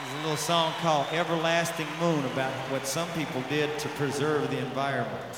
There's a little song called Everlasting Moon about what some people did to preserve the environment.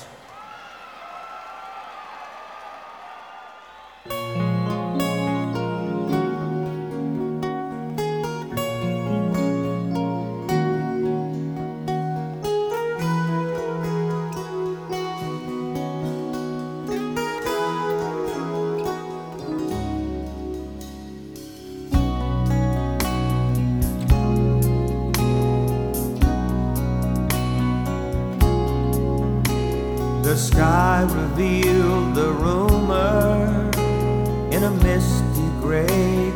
The sky revealed the rumor in a misty gray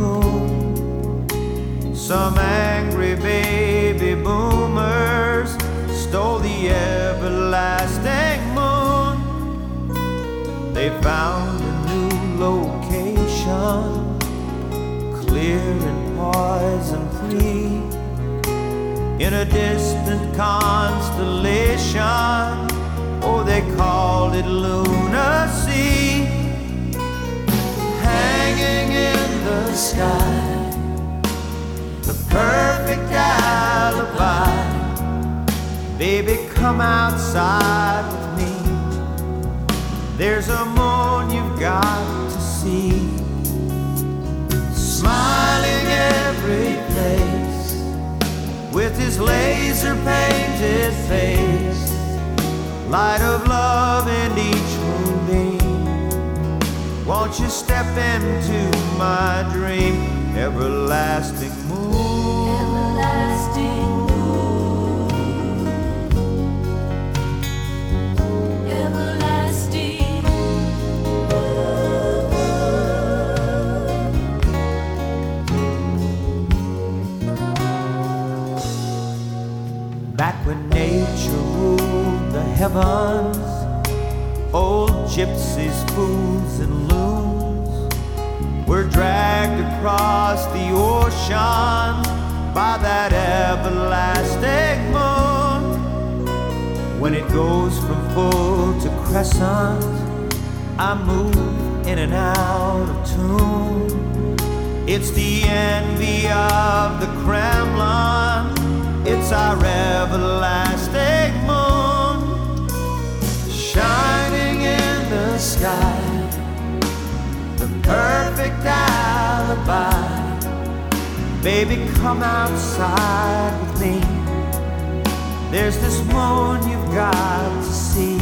cocoon. Some angry baby boomers stole the everlasting moon. They found a new location, clear and poison-free, in a distant constellation. Oh, they called it lunacy. Hanging in the sky, the perfect alibi. Baby, come outside with me. There's a moon you've got to see, smiling every place with his laser-painted face. Light of love in each moonbeam. Won't you step into my dream? Everlasting moon. Everlasting moon. Everlasting moon. Back when nature ruled the heavens, old gypsies, fools, and loons were dragged across the ocean by that everlasting moon. When it goes from full to crescent, I move in and out of tune. It's the envy of the Kremlin. It's our everlasting moon, shining in the sky, the perfect alibi. Baby, come outside with me. There's this moon you've got to see,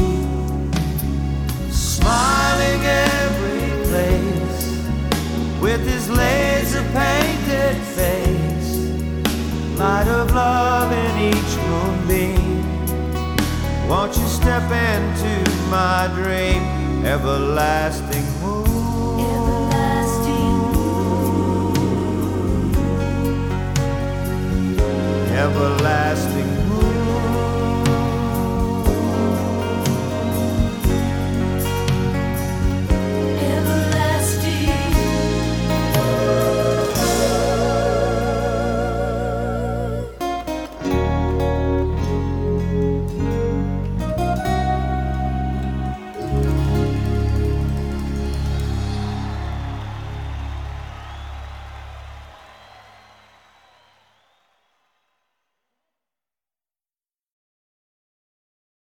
smiling every place with his laser-painted face. Light of love in each moonbeam. Won't you step into my dream? Everlasting moon. Everlasting moon. Everlasting